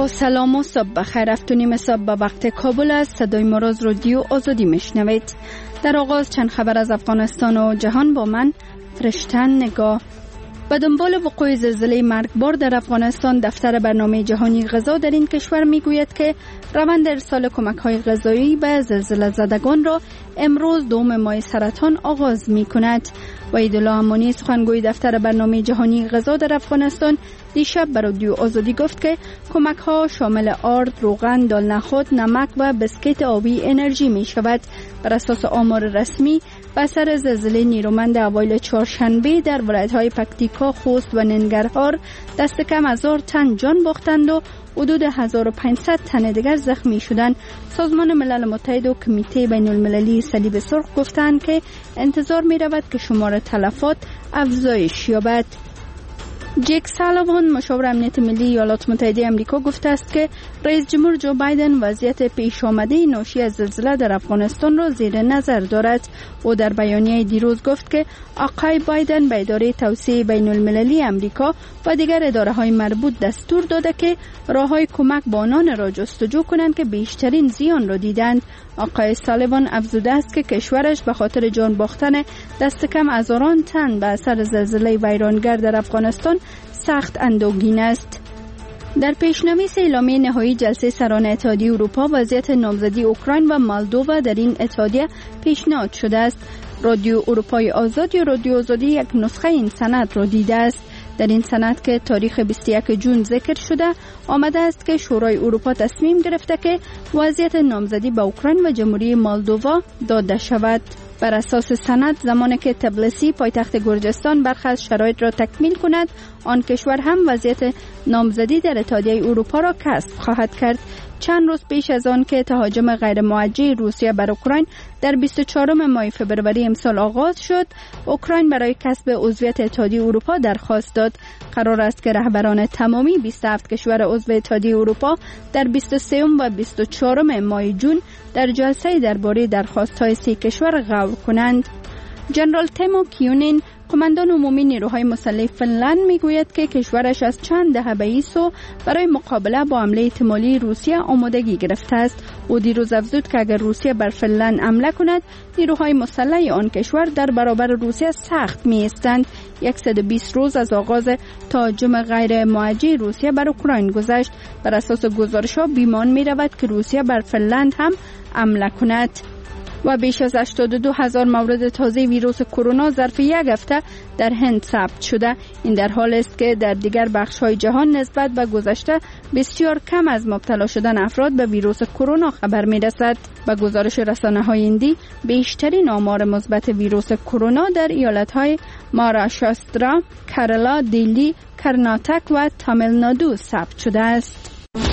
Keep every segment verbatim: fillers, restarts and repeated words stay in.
با سلام و صبح بخیر. افتونیم صبح به وقت کابل است. صدای ما را از رادیو آزادی میشنوید. در آغاز چند خبر از افغانستان و جهان با من فرشتن نگاه. به دنبال وقوع زلزله مرگبار در افغانستان، دفتر برنامه جهانی غذا در این کشور میگوید که روند ارسال کمک‌های غذایی به زلزله زدگان را امروز دوم ماه سرطان آغاز می‌کند. وحیدالله امانی، سخنگوی دفتر برنامه جهانی غذا در افغانستان، دیشب به رادیو آزادی گفت که کمک‌ها شامل آرد، روغن، دال نخود، نمک و بسکیت آبی انرژی می‌شود. بر اساس آمار رسمی، به اثر زلزله نیرومند اوایل چهارشنبه در ولایت‌های پکتیکا، خوست و ننگرهار دست کم هزار تن جان باختند و حدود هزار و پانصد تن دیگر زخمی شدند. سازمان ملل متحد و کمیته بین المللی صلیب سرخ گفتند که انتظار می رود که شمار تلفات افزایش یابد. جک سالیوان، مشاور امنیت ملی ایالات متحده آمریکا، گفته است که رئیس جمهور جو بایدن وضعیت پیش آمده ناشی از زلزله در افغانستان را زیر نظر دارد. او در بیانیه دیروز گفت که آقای بایدن به اداره توسعه بین المللی آمریکا و دیگر اداره‌های مربوط دستور داده که راه‌های کمک به آنان را جستجو کنند که بیشترین زیان را دیدند. آقای سالیوان افزوده است که کشورش به خاطر جان باختن دست کم هزاران تن به اثر زلزله ویرانگر در افغانستان سخت اندوهگین است. در پیشنویس اعلامیه نهایی جلسه سران اتحادیه اروپا، وضعیت نامزدی اوکراین و مولدووا در این اتحادیه پیشنهاد شده است. رادیو اروپای آزاد یا رادیو آزادی یک نسخه این سند را دیده است. در این سند که تاریخ بیست و یکم ژوئن ذکر شده، آمده است که شورای اروپا تصمیم گرفته که وضعیت نامزدی به اوکراین و جمهوری مولدووا داده شود. بر اساس سند، زمانی که طبلسی پایتخت گرجستان برخی از شرایط را تکمیل کند، آن کشور هم وضعیت نامزدی در اتحادیه اروپا را کسب خواهد کرد. چند روز پیش از آن که تهاجم غیر موجه روسیه بر اوکراین در بیست و چهارم ماه فوریه امسال آغاز شد، اوکراین برای کسب عضویت اتحادیه اروپا درخواست داد. قرار است که رهبران تمامی بیست و هفت کشور عضو اتحادیه اروپا در بیست و سوم و بیست و چهارم ماه ژوئن در جلسه درباره درخواست‌های سه کشور غور کنند. جنرال تیمو کیونین، قماندان عمومی نیروهای مسلح فنلند، میگوید که کشورش از چند دهه به سو برای مقابله با حمله احتمالی روسیه آمادگی گرفته است. او دیروز افزود که اگر روسیه بر فنلند حمله کند، نیروهای مسلح آن کشور در برابر روسیه سخت می‌ایستند. صد و بیست روز از آغاز تهاجم غیر موجه روسیه بر اوکراین گذشت. بر اساس گزارش‌ها بیمان می‌رود که روسیه بر فنلند هم حمله کند. و بیش از هشتاد و دو هزار مورد تازه ویروس کرونا ظرف یک هفته در هند ثبت شده. این در حال است که در دیگر بخش‌های جهان نسبت به گذشته بسیار کم از مبتلا شدن افراد به ویروس کرونا خبر می‌رسد. به گزارش رسانه‌های هندی، بیشترین آمار مثبت ویروس کرونا در ایالت‌های مهاراشترا، کرالا، دیلی، کرناتک و تامیل نادو ثبت شده است.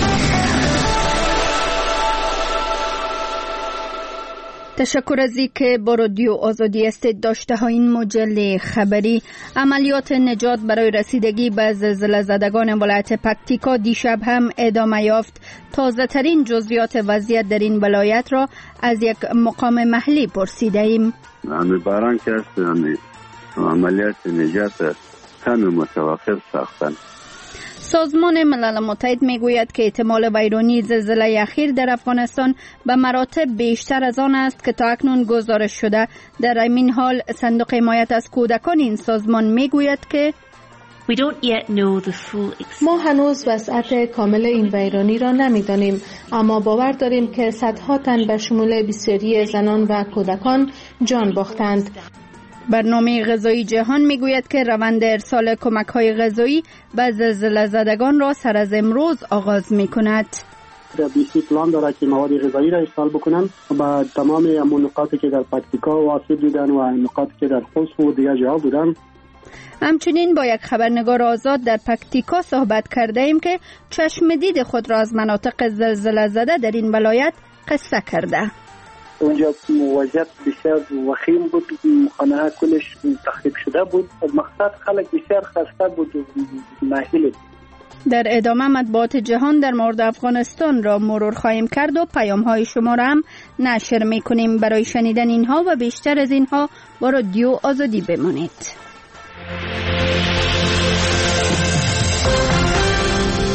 تشکر از اینکه با رادیو آزادی استید داشته ها. این مجله خبری. عملیات نجات برای رسیدگی به زلزله زدگان ولایت پکتیکا دیشب هم ادامه یافت. تازه ترین جزئیات وضعیت در این ولایت را از یک مقام محلی پرسیده ایم. همه باران که است، عملیات نجات کمی متوقف ساختن. سازمان ملل متحد میگوید که احتمال ویرانی زلزله اخیر در افغانستان به مراتب بیشتر از آن است که تا اکنون گزارش شده. در این حال صندوق حمایت از کودکان این سازمان میگوید که ما هنوز وسعت کامل این ویرانی را نمیدانیم، اما باور داریم که صدها تن به شمول بسیاری زنان و کودکان جان باختند. برنامه غذایی جهان میگوید که روند ارسال کمک‌های غذایی به زلزله زدگان را سر از امروز آغاز می‌کند. بی سی پلان داره که مواد غذایی را ارسال بکنن به تمام همون نقاطی که در پکتیکا واصل بودن و نقاطی که در خوست و دیگر جاها بودن. همچنین با یک خبرنگار آزاد در پکتیکا صحبت کرده ایم که چشم دید خود را از مناطق زلزله زده در این ولایت قصه کرده. اونجا وضعیت بسیار وخیم بود، خانه‌ها کلش تخریب شده بود. مقصد خلک بسیار خسته بود و ناهیل. در ادامه مطبوعات جهان در مورد افغانستان را مرور خواهیم کرد و پیام‌های شما را هم نشر می‌کنیم. برای شنیدن اینها و بیشتر از اینها با رادیو آزادی بمانید.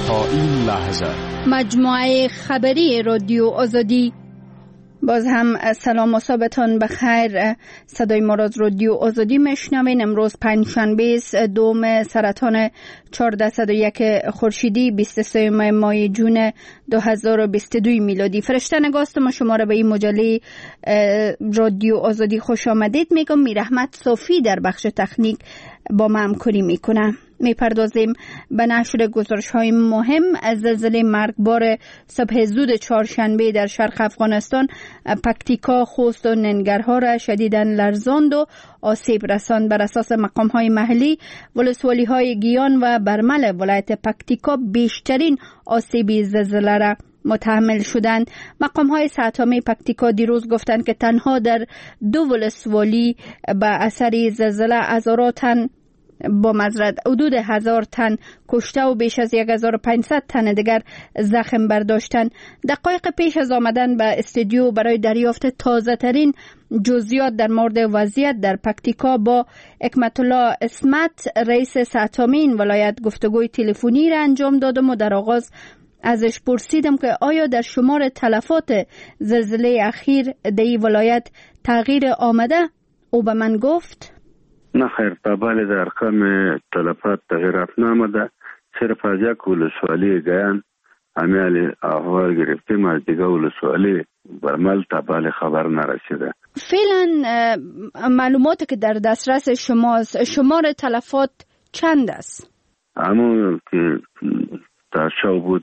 تا این لحظه مجموعه خبری رادیو آزادی. باز هم سلام و صبحتان بخیر. صدای ما را از رادیو آزادی میشنوین. امروز پنجشنبه است، دوم سرطان چهارصد و یک خورشیدی، بیست و سه ماه جون دو هزار و بیست و دو میلادی. فرشته نگاست ما شما را به این مجله رادیو آزادی خوش آمدید میگم. میرحمت صافی در بخش تکنیک با ما همکاری میکنه. میپردازیم به نشر گزارش های مهم از زلزله مرگبار صبح زود چهارشنبه در شرق افغانستان. پکتیکا، خوست و ننگرهار را شدیداً لرزاند و آسیب رساند. بر اساس مقام های محلی، ولسوالی های گیان و برمل ولایت پکتیکا بیشترین آسیبی زلزله را متحمل شدند. مقام های ساتامی پکتیکا دیروز گفتند که تنها در دو ولسوالی به اثر زلزله هزاران تن با مزرد حدود هزار تن کشته و بیش از یک هزار و پانصد تن دیگر زخم برداشتند. دقایق پیش از آمدن به استودیو برای دریافت تازه ترین جزئیات در مورد وضعیت در پکتیکا با حکمت الله اسمت، رئیس ساتامی این ولایت، گفتگوی تلفنی را انجام دادم و در آغاز ازش پرسیدم که آیا در شمار تلفات زلزله اخیر در این ولایت تغییر آمده؟ او به من گفت نه خیر، طبعا در ارقام تلفات تغییرات نامده. صرف از یک ولسوالی گیان عمل احوال گرفتیم، از دیگه ولسوالی برمل طبعا خبر نرسیده. فعلا معلوماتی که در دسترس شماست، شمار تلفات چند است؟ همون که در شو بود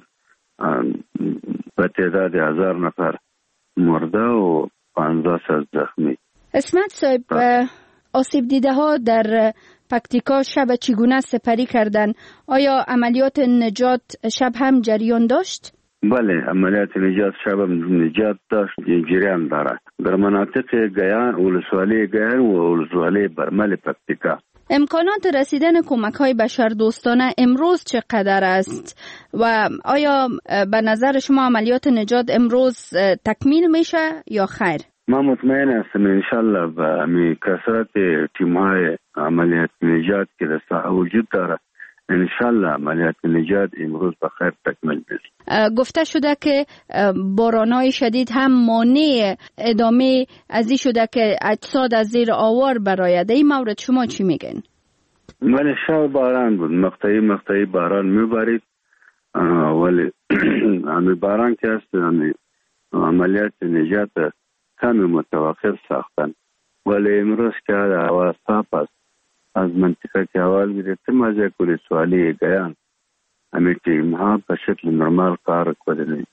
به تعداد هزار نفر مرده و پانزده از زخمی. اسمت صاحب، آسیب دیده ها در پکتیکا شب چگونه سپری کردن؟ آیا عملیات نجات شب هم جریان داشت؟ بله، عملیات نجات شب هم نجات داشت، جریان داره در مناطق گیان، ولسوالی گیان و ولسوالی برمل پکتیکا. امکانات رسیدن کمک های بشردوستانه امروز چقدر است و آیا به نظر شما عملیات نجات امروز تکمیل میشه یا خیر؟ ما مطمئن هستم انشالله به می کثرت تیم های عملیات نجات که در ساحه وجود داره، انشالله عملیات نجات امروز به خیر تکمیل بشه. گفته شده که بارانهای شدید هم مانع ادامه ازی شده که اجساد از زیر آوار برآید. این مورد شما چی میگن؟ ولی شب باران بود، مقطعی مقطعی باران میبارید، ولی همین باران که هست عملیات نجات کمی متوقف ساختن. ولی امروز که هوا صاف است، از منطقه که اول گرفتیم از یک ولسوالی گیان همه تیم ها به شکل نرمال کار کنند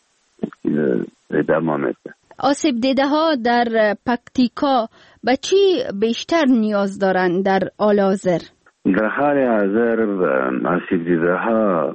ادامه میده. آسیب دیده ها در پکتیکا به چی بیشتر نیاز دارند در حال حاضر؟ در حال حاضر آسیب دیده ها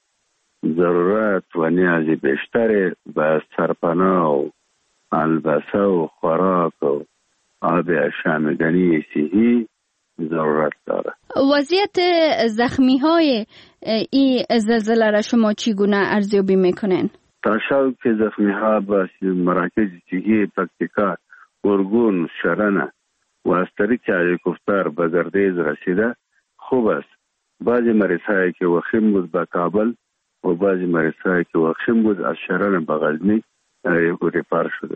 ضرورت و نیازی بیشتر به سرپناه و البسه و خوراک و آب شامگانی صحی ضرورت داره. وضعیت زخمی های این زلزله را شما چگونه ارزیابی میکنین؟ تا شب که زخمی ها به مراکز صحی پکتیکا، ارگون، شرنه و از طریق هلیکوپتر به گردیز رسیده خوب است. بعضی مریض هایی که وخیم بود به کابل و بعضی مریض هایی که وخیم بود از شرنه به غزنی ریفر شده.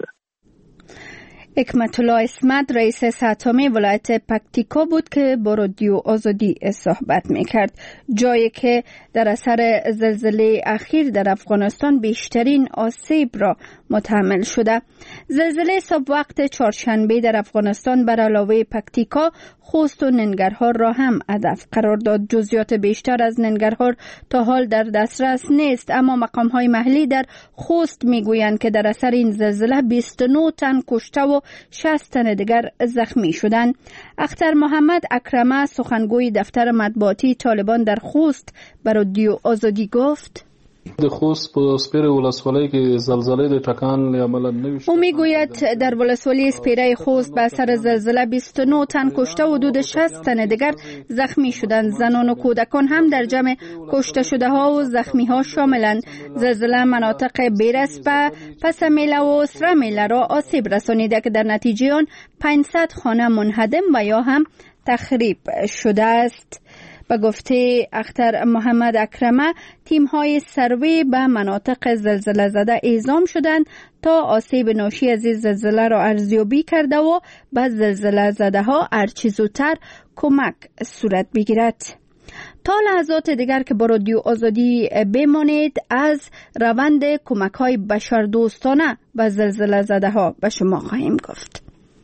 حکمت الله اسمت، رئیس ساتامی ولایت پکتیکا بود که با رادیو آزادی صحبت میکرد. جایی که در اثر زلزله اخیر در افغانستان بیشترین آسیب را متحمل شده. زلزله صبح وقت چهارشنبه در افغانستان بر علاوه پکتیکا، خوست و ننگرهار را هم هدف قرار داد. جزئیات بیشتر از ننگرهار تا حال در دسترس نیست، اما مقام های محلی در خوست میگویند که در اثر این زلزله بیست و نه تن کشته و شصت تن دیگر زخمی شدند. اختر محمد اکرمه، سخنگوی دفتر مطبوعاتی طالبان در خوست، بر رادیو آزادی گفت: د خوست په سپیره ولسوالی کې زلزله د ټکان عملا نوشته. او میگوید در ولسوالی سپیره خوست به اثر زلزله بیست و نه تن کشته و حدود شصت تن دیگر زخمی شدند. زنان و کودکان هم در جمع کشته شده ها و زخمی ها شاملند. زلزله مناطق بیرسپه، پس میله و سره میله را آسیب رسانیده که در نتیجه آن پانصد خانه منهدم و یا هم تخریب شده است. به گفته اختر محمد اکرمه، تیم‌های سروی به مناطق زلزله زده اعزام شدند تا آسیب ناشی از زلزله را ارزیابی کرده و به زلزله زده ها هرچه زودتر کمک صورت بگیرد. تا لحظات دیگر که با رادیو آزادی بمانید، از روند کمک‌های بشردوستانه به زلزله زده ها به شما خواهیم گفت.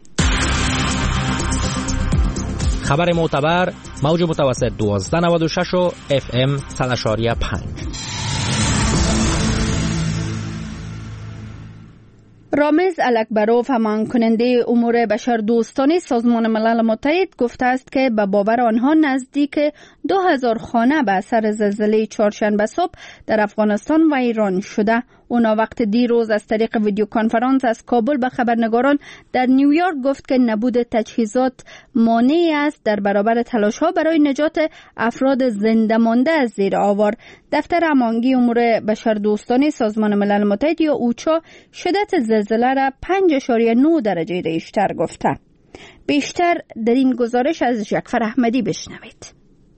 خبر معتبر، موج متوسط دوازده نود و شش و اف ام صد و پنج. رامز الکبروف، همان کننده امور بشردوستانه سازمان ملل متحد، گفته است که به باور آنها نزدیک دو هزار خانه به اثر زلزله چهارشنبه صبح در افغانستان و ایران شده. اونا وقت دیروز از طریق ویدیو کنفرانس از کابل به خبرنگاران در نیویورک گفت که نبود تجهیزات مانعی است در برابر تلاش‌ها برای نجات افراد زنده مانده از زیر آوار. دفتر هماهنگی امور بشردوستانه سازمان ملل متحد یا اوچا شدت زلزله را پنج اشاره نه درجه ریشتر گفته. بیشتر در این گزارش از جعفر احمدی بشنوید.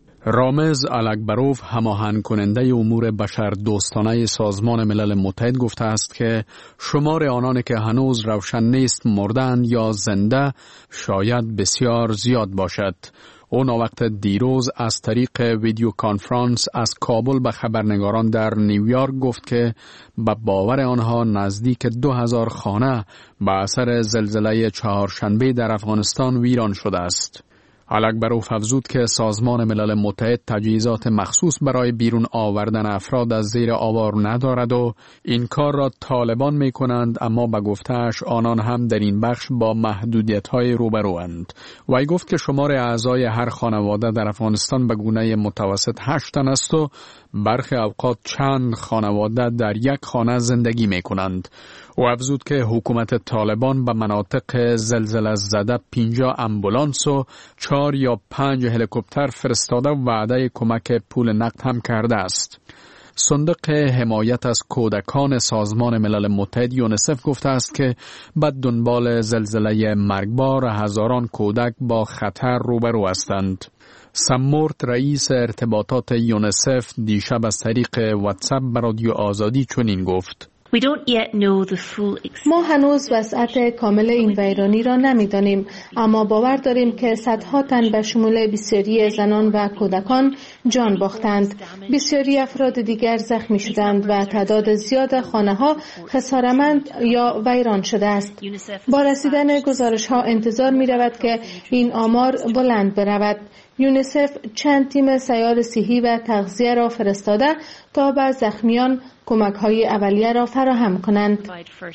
رامز الکبروف، هماهنگ کننده امور بشردوستانه سازمان ملل متحد، گفته است که شمار آنانی که هنوز روشن نیست مردند یا زنده شاید بسیار زیاد باشد. او وقت دیروز از طریق ویدیو کانفرانس از کابل به خبرنگاران در نیویورک گفت که به باور آنها نزدیک دو هزار خانه به اثر زلزله چهارشنبه در افغانستان ویران شده است. الکبروف افزود که سازمان ملل متحد تجهیزات مخصوص برای بیرون آوردن افراد از زیر آوار ندارد و این کار را طالبان می کنند، اما به گفتهش آنان هم در این بخش با محدودیت های روبروند. وی گفت که شمار اعضای هر خانواده در افغانستان به گونه متوسط هشت تن است و برخی اوقات چند خانواده در یک خانه زندگی می کنند. او افزود که حکومت طالبان به مناطق زلزله زده پنجاه امبولانس و چهار یا پنج هلیکوپتر فرستاده و وعده کمک پول نقد هم کرده است. صندوق حمایت از کودکان سازمان ملل متحد یونسف گفته است که به دنبال زلزله مرگبار هزاران کودک با خطر روبرو هستند. سمورت، رئیس ارتباطات یونسف، دیشب از طریق واتساپ به رادیو آزادی چنین گفت: ما هنوز وسعت کامل این ویرانی را نمی‌دانیم، اما باور داریم که صدها تن به شمول بسیاری زنان و کودکان جان باختند. بسیاری افراد دیگر زخمی شدند و تعداد زیاد خانه‌ها خسارمند یا ویران شده است. با رسیدن گزارش‌ها انتظار می‌رود که این آمار بلند برود. یونسف چند تیم سیال صحی و تغذیه را فرستاده تا به زخمیان کمک‌های اولیه را فراهم کنند.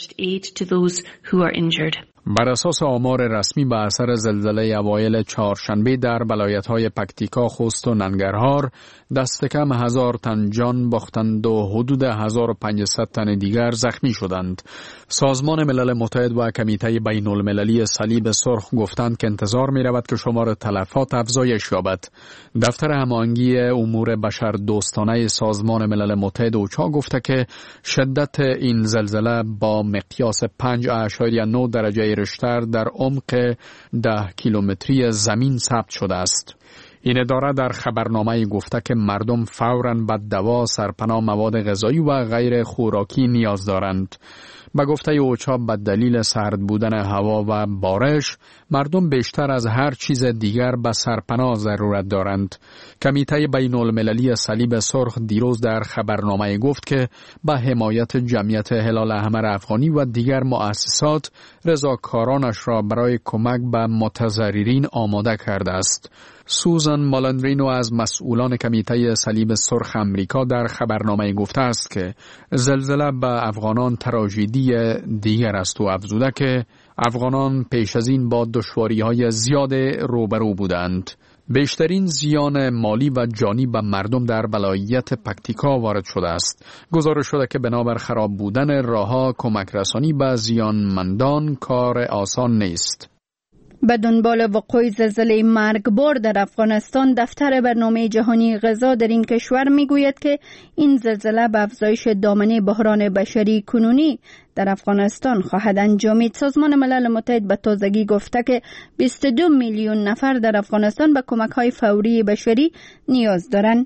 بر اساس آمار رسمی به اثر زلزله اوایل چهارشنبه در ولایت‌های پکتیکا، خوست و ننگرهار دست کم هزار تن جان باختند و حدود هزار و پانصد تن دیگر زخمی شدند. سازمان ملل متحد و کمیته بین المللی صلیب سرخ گفتند که انتظار می رود که شمار تلفات افزایش یابد. دفتر هماهنگی امور بشردوستانه سازمان ملل متحد اوچا گفته که شدت این زلزله با مقیاس پنج اشاریه نه درجه ریشتر در عمق ده کیلومتری زمین ثبت شده است. این اداره در خبرنامه گفته که مردم فوراً به دوا، سرپناه، مواد غذایی و غیر خوراکی نیاز دارند. به گفته اوچا به دلیل سرد بودن هوا و بارش، مردم بیشتر از هر چیز دیگر به سرپناه ضرورت دارند. کمیته بین المللی صلیب سرخ دیروز در خبرنامه گفت که به حمایت جمعیت هلال احمر افغانی و دیگر مؤسسات رضاکارانش را برای کمک به متضررین آماده کرده است. سوزان مالندرینو از مسئولان کمیته صلیب سرخ امریکا در خبرنامه گفته است که زلزله به افغانان تراژدی دیگر است و افزوده که افغانان پیش از این با دشواری‌های زیاد روبرو بودند. بیشترین زیان مالی و جانی به مردم در ولایت پکتیکا وارد شده است. گزارش شده که بنابر خراب بودن راه‌ها کمک رسانی به زیانمندان کار آسان نیست. به دنبال وقوع زلزله مرگبار در افغانستان، دفتر برنامه جهانی غذا در این کشور میگوید که این زلزله به افزایش دامنه بحران بشری کنونی در افغانستان خواهد انجامید. سازمان ملل متحد به تازگی گفته که بیست و دو میلیون نفر در افغانستان به کمک‌های فوری بشری نیاز دارند.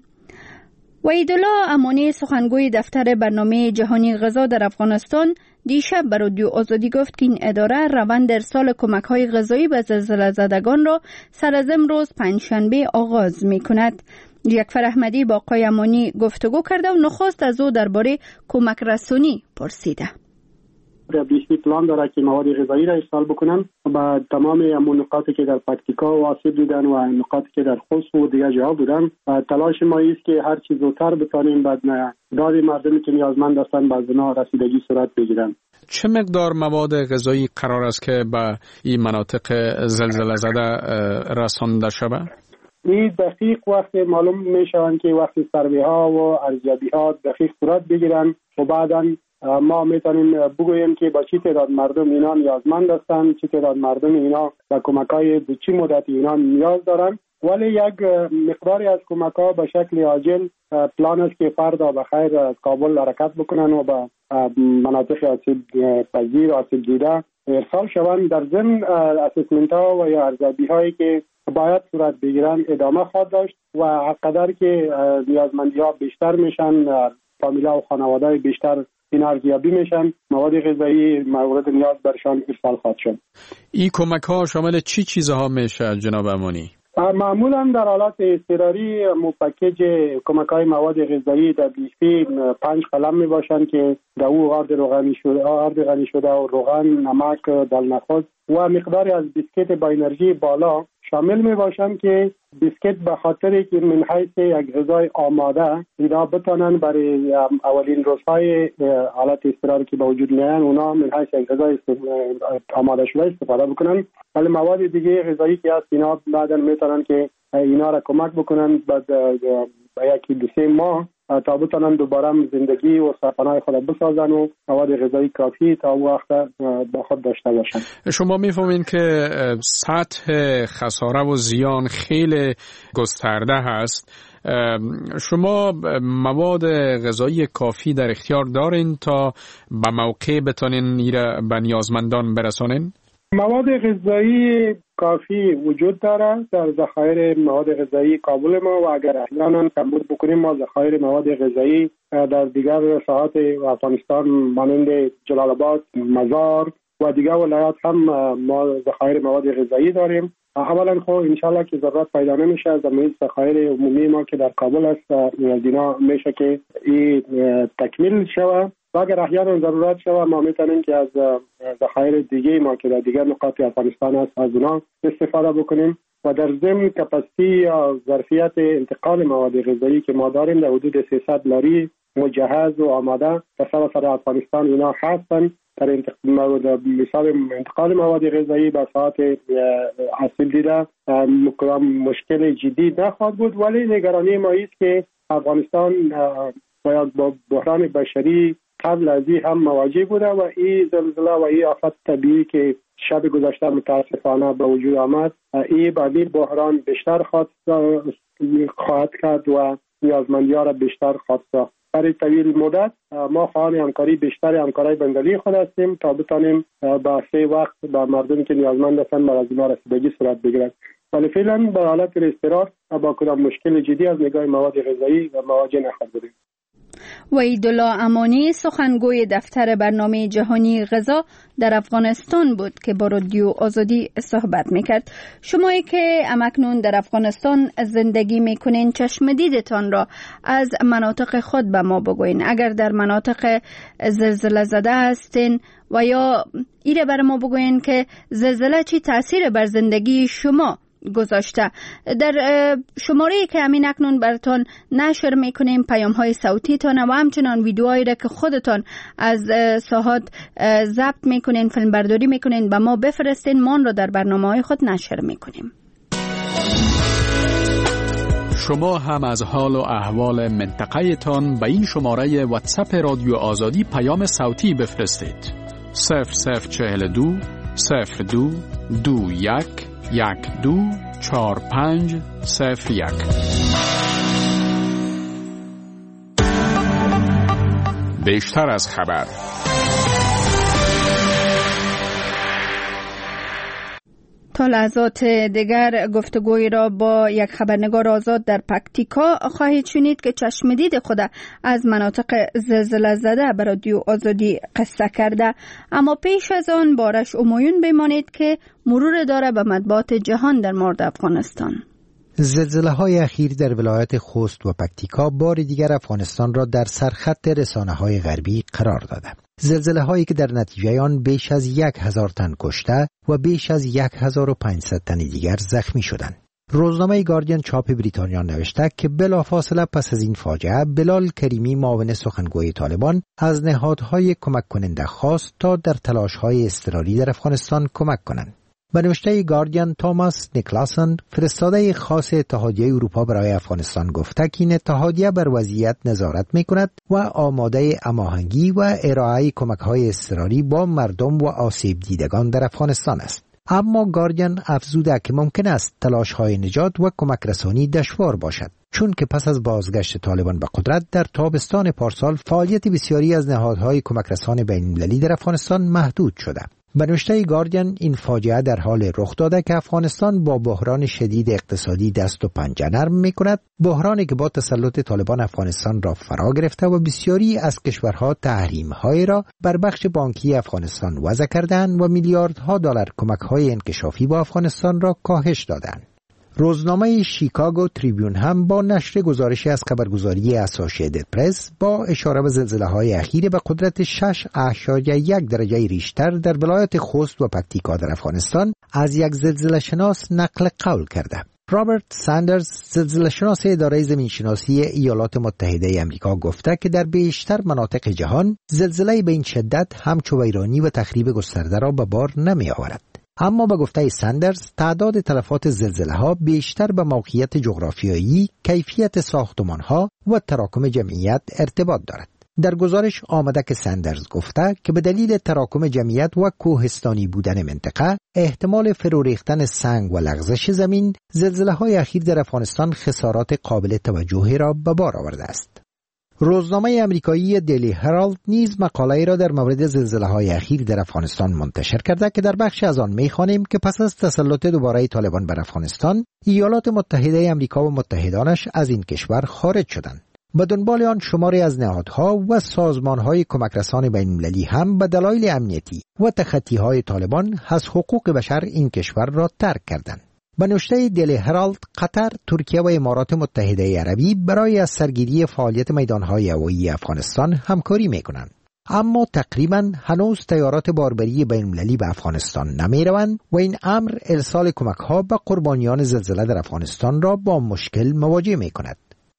وحیدالله امانی، سخنگوی دفتر برنامه جهانی غذا در افغانستان، دیشب به رادیو آزادی گفت که این اداره روند ارسال کمک‌های غذایی به زلزله زدگان را سر از امروز پنجشنبه آغاز می‌کند. یکفر احمدی با آقای امانی گفتگو کرده و نخست از او درباره کمک رسانی پرسیده. بیشتر پلان داره که مواد غذایی را ارسال بکنن و تمام همون نقاطی که در پکتیکا و آسیب دیدن و نقاطی که در خوست و دیگه جاها بودن، تلاش ما است که هر چیز زودتر بتانیم بعد داد مردمی که نیازمند هستند به اونا رسیدگی صورت بگیرن. چه مقدار مواد غذایی قرار است که به این مناطق زلزله زده رسانده شود؟ این دقیق وقت معلوم میشوند که وقتی سروی ها و ارزیابی ها دقیق صورت بگیرن و بعداً ما میتونیم بگوییم که با چی تعداد مردم اینا نیازمند هستند، چی تعداد مردم اینا با کمک‌های به چی مدت اینا نیاز دارن. ولی یک مقداری از کمک‌ها به شکل عاجل پلان است که فردا بخیر از کابل حرکت بکنن و به مناطق آسیب پذیر و آسیب دیده ارسال شوند. در ضمن اسسمنت ها و یا ارزیابی هایی که باید صورت بگیرن ادامه خواهد داشت و هرقدر که نیازمندی ها بیشتر میشن، فامیلا و خانواده های بیشتر این ارزیابی میشن، مواد غذایی مورد نیاز برشان ارسال خواهد شد. این کمک ها شامل چی چیزها میشه جناب امانی؟ معمولا در حالت اضطراری مو پکیج کمک های مواد غذایی در بیشتر پنج قلم می باشند که در او آرد روغنی شده، آرد غنی شده و روغن، نمک، دلنخود و مقداری از بیسکیت با انرژی بالا شامل می باشند که بیسکیت به خاطری که من حیث یک غذای آماده اینا بتانن برای اولین روزهای حالت اضطراری که به وجود میان اونا من حیث یک غذای آماده شده استفاده بکنن. ولی مواد دیگه غذایی که هست اینا بعدا میتونن که اینا را کمک بکنن بعد یکی دو سه ماه تا بتانن دوباره زندگی و سرپناه خود بسازن و مواد غذایی کافی تا وقت با خود داشته باشن. شما میفهمین که سطح خساره و زیان خیلی گسترده هست. شما مواد غذایی کافی در اختیار دارین تا به موقع بتانین ایره به نیازمندان برسانین؟ مواد غذایی کافی وجود داره در ذخایر مواد غذایی کابل ما و اگر احیانا کمبود بکنیم ما ذخایر مواد غذایی در دیگر ساحات افغانستان مانند جلال آباد، مزار و دیگر ولایات هم ما ذخایر مواد غذایی داریم. اولا خب انشالله که ضرورت پیدا نمیشه از زمین ذخایر عمومی ما که در کابل است دینا میشه که این تکمیل شود و اگر احیانا ضرورت شود ما میتونیم که از ذخایر دیگه ما که در دیگر نقاط افغانستان است از اونا استفاده بکنیم و در ضمن کپاسیتی یا ظرفیت انتقال مواد غذایی که ما داریم در حدود سیصد لاری مجهز و آماده در سراسر افغانستان اینا هستند. در مثال انتقال مواد غذایی به ساعت حاصل دیده مشکل جدی نخواهد بود، ولی نگرانی ما است که افغانستان باید با بحران بشری قبل از این هم مواجه بوده و این زلزله و این آفت طبیعی که شب گذشته متاسفانه به وجود آمد این بعدی بحران بیشتر خواهد کرد و نیازمندی ها را بیشتر خواهد ساخت. برای طویل مدت ما خواهان همکاری بیشتر همکارای بندلی خود هستیم تا بتانیم با سه وقت با مردمی که نیازمند هستند بر از اینا رسیدگی صورت بگیرد. ولی فعلا به حالت اضطرار با کدام مشکل جدی از نگاه مواد غذایی و مواجه نخواهد بودیم. وحیدالله امانی، سخنگوی دفتر برنامه جهانی غذا در افغانستان بود که با رادیو آزادی صحبت میکرد. شمایی که امکنون در افغانستان زندگی میکنین چشم دیدتان را از مناطق خود به ما بگوین. اگر در مناطق زلزله زده هستین و یا ایره بر ما بگوین که زلزله چی تأثیر بر زندگی شما گذاشته. در شماره که همین اکنون براتون نشر میکنیم پیام های صوتی تان و همچنان ویدیوهایی را که خودتان از ساحات ضبط میکنین، فیلم برداری میکنین به ما بفرستین، ما را در برنامه های خود نشر میکنیم. شما هم از حال و احوال منطقه تان به این شماره واتساپ رادیو آزادی پیام صوتی بفرستید. صفر صفر چهل دو صفر دو دو یک یک دو چهار پنج صفر یک. بیشتر از خبر. تا لحظات دیگر گفتگوی را با یک خبرنگار آزاد در پکتیکا خواهید شنید که چشمدید خود از مناطق زلزله زده به رادیو آزادی قصه کرده. اما پیش از آن بارش امایون بمانید که مرور داره به مطبوعات جهان در مورد افغانستان. زلزله های اخیر در ولایت خوست و پکتیکا بار دیگر افغانستان را در سرخط رسانه های غربی قرار داده. زلزله هایی که در نتیجه آن بیش از یک هزار تن کشته و بیش از یک هزار و پانصد تن دیگر زخمی شدند. روزنامه گاردین چاپ بریتانیا نوشته که بلافاصله پس از این فاجعه بلال کریمی معاون سخنگوی طالبان از نهادهای کمک کننده خواست تا در تلاش‌های اضطراری در افغانستان کمک کنند. به نوشته گاردین توماس نیکلاسن فرستاده خاص اتحادیه اروپا برای افغانستان گفته که این اتحادیه بر وضعیت نظارت می‌کند و آماده هماهنگی و ارائه کمک‌های اضطراری با مردم و آسیب دیدگان در افغانستان است. اما گاردین افزوده که ممکن است تلاش‌های نجات و کمک رسانی دشوار باشد، چون که پس از بازگشت طالبان به قدرت در تابستان پارسال فعالیت بسیاری از نهادهای کمک رسان بین‌المللی در افغانستان محدود شده. به نوشته گاردین این فاجعه در حال رخ داده که افغانستان با بحران شدید اقتصادی دست و پنجه نرم می‌کند، بحرانی که با تسلط طالبان افغانستان را فرا گرفته و بسیاری از کشورها تحریم‌های را بر بخش بانکی افغانستان وضع کردند و میلیاردها دلار کمک‌های انکشافی با افغانستان را کاهش دادند. روزنامه شیکاگو تریبیون هم با نشر گزارشی از خبرگزاری اسوسییتد پرس با اشاره به زلزله‌های اخیر به قدرت شش اشاریه یک درجه ریشتر در ولایت خوست و پکتیکا در افغانستان از یک زلزله شناس نقل قول کرده. رابرت ساندرز، زلزله شناس اداره زمینشناسی ایالات متحده آمریکا، گفته که در بیشتر مناطق جهان زلزله به این شدت همچو ویرانی و تخریب گسترده را به بار نمی آورد. اما به گفته ساندرز تعداد تلفات زلزله‌ها بیشتر به موقعیت جغرافیایی، کیفیت ساختمان‌ها و تراکم جمعیت ارتباط دارد. در گزارش آمده که ساندرز گفته که به دلیل تراکم جمعیت و کوهستانی بودن منطقه، احتمال فرو ریختن سنگ و لغزش زمین، زلزله‌های اخیر در افغانستان خسارات قابل توجهی را به بار آورده است. روزنامه امریکایی دیلی هرالد نیز مقاله‌ای را در مورد زلزله‌های اخیر در افغانستان منتشر کرده که در بخش از آن می‌خوانیم که پس از تسلط دوباره طالبان بر افغانستان، ایالات متحده آمریکا و متحدانش از این کشور خارج شدند. به دنبال آن شماری از نهادها و سازمان‌های کمکرسان بین‌المللی هم به دلایل امنیتی و تخطی‌های طالبان از حقوق بشر این کشور را ترک کردند. به نوشته دیلی هرالد، قطر، ترکیه و امارات متحده عربی برای از سرگیری فعالیت میدانهای هوایی افغانستان همکاری می‌کنند. اما تقریباً هنوز طیارات باربری بین‌المللی به افغانستان نمی‌روند و این امر ارسال کمک‌ها به قربانیان زلزله در افغانستان را با مشکل مواجه می‌کند.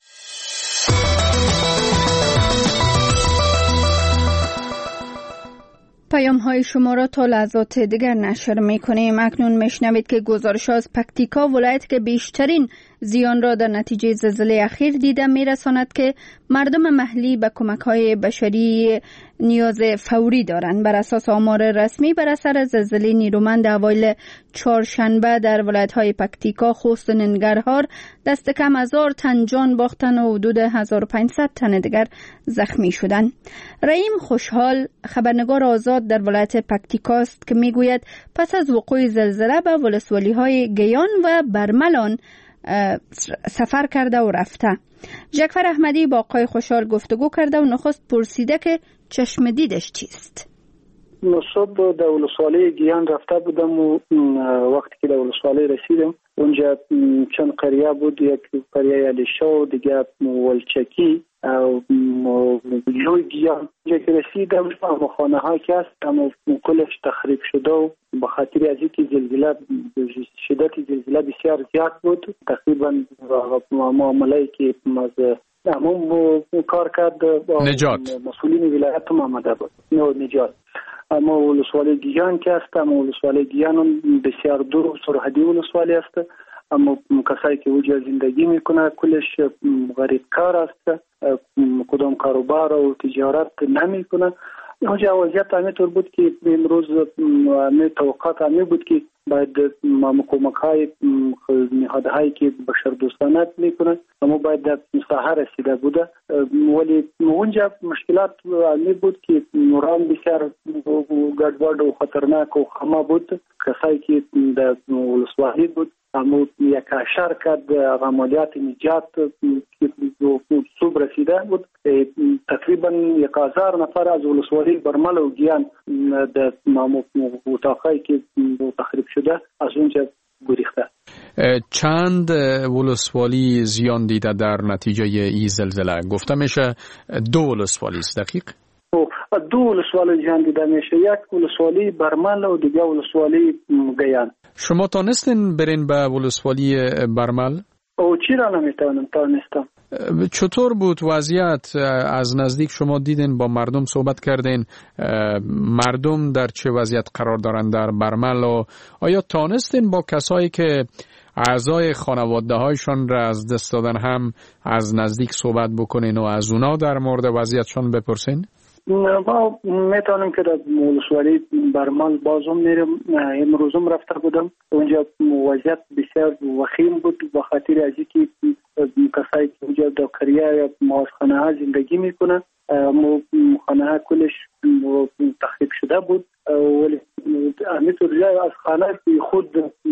پیام های شما را تا لحظات دیگر نشر می کنیم. اکنون میشنوید که گزارش از پکتیکا، ولایت که بیشترین زیان را در نتیجه زلزله اخیر دیده، می رساند که مردم محلی به کمک های بشری نیاز فوری دارند. بر اساس آمار رسمی، بر اثر زلزله نیرومند اوایل چهارشنبه در ولایت های پکتیکا، خوست و ننگرهار دست کم هزار تن جان باختن و حدود هزار و پانصد تن دیگر زخمی شدند. رحیم خوشحال، خبرنگار آزاد در ولایت پکتیکا است که میگوید پس از وقوع زلزله به ولسوالی های گیان و برملان سفر کرده و رفته. جعفر احمدی با آقای خوشحال گفتگو کرده و نخست پرسیده که چشم دیدش چیست. صبح در ولسوالی گیان رفته بودم و وقتی که در ولسوالی رسیدم اونجا چند قریه بود، یک قریه علیشا و دیگه ولچکی و جوی گیان. اونجا که رسیدم اما خانه های که هست اما کلش تخریب شده و به خاطر از اینکه زلزله شدت زلزله بسیار زیاد بود، تقریبا معامله که از همون کار کرد نجات مسئولین ولایت هم آمده بود نجات. اما ولسوالی گیان که است، اما ولسوالی گیان هم بسیار دور و سرحدی ولسوالی است، اما کسایی که اونجا زندگی میکنه کلش غریب کار است، کدام کاروبار و تجارت نمیکنه. اونجا وضعیت همینطور بود که امروز می توقعات همی بود که باید کمک‌های نهادهایی که بشردوستانه میکنند اما باید در ساحه رسیده بوده، ولی اونجا مشکلات عملی بود که نوران بسیار گډوډ و خطرناک و خامه بود. کسایی که در ولسوالی بود اما یک شرکت عملیات نجات که صوب رسیده بود، تقریبا یک هزار نفر از ولسوالی برمل و گیان در اتاقایی که تخریب شده از اونجا گریخته. چند ولسوالی زیان دیده در نتیجه این زلزله؟ گفته میشه دو ولسوالی است. دقیق؟ دو ولسوالی زیان دیده میشه، یک ولسوالی برمل و دیگه ولسوالی گیان. شما تانستین برین به ولسوالی برمل؟ او چرا نمیتونم تانستم. چطور بود وضعیت؟ از نزدیک شما دیدین، با مردم صحبت کردین، مردم در چه وضعیت قرار دارند در برمل و آیا تانستین با کسایی که اعضای خانواده هایشان را از دست دادن هم از نزدیک صحبت بکنین و از اونا در مورد وضعیتشان بپرسین؟ ما میتونم که در ولسوالی برمل بازم میرم، امروزم رفته بودم اونجا وضعیت بسیار وخیم بود به خاطر از اینکه کسایی که اونجا در قریه یا مازخانه ها زندگی میکنن، خانه ها کلش تخریب شده بود، ولی همینطور جای از خانه خود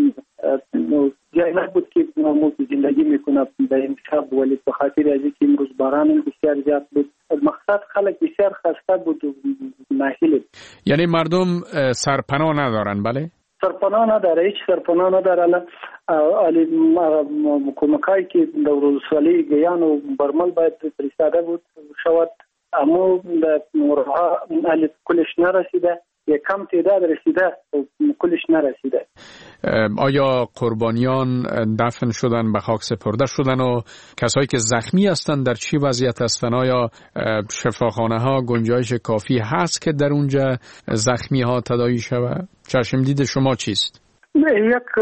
جای نبود که زندگی میکنه به این شب، ولی به خاطر از اینکه امروز باران بسیار زیاد بود مقصد خلق بسیار خسته بود و ناهیل. یعنی مردم سرپناه ندارن؟ بله سرپناه نداره، هیچ سرپناه نداره. علی کمکایی که در ولسوالی گیان و برمل باید فرستاده بود شود اما در مورها علی کلش نرسیده، یک کم تعداد رسیده کلش نرسیده. آیا قربانیان دفن شدن، به خاک سپرده شدن و کسایی که زخمی هستند در چی وضعیت هستند؟ آیا شفاخانه ها گنجایش کافی هست که در اونجا زخمی ها تداوی شود؟ چشم دید شما چیست؟ یک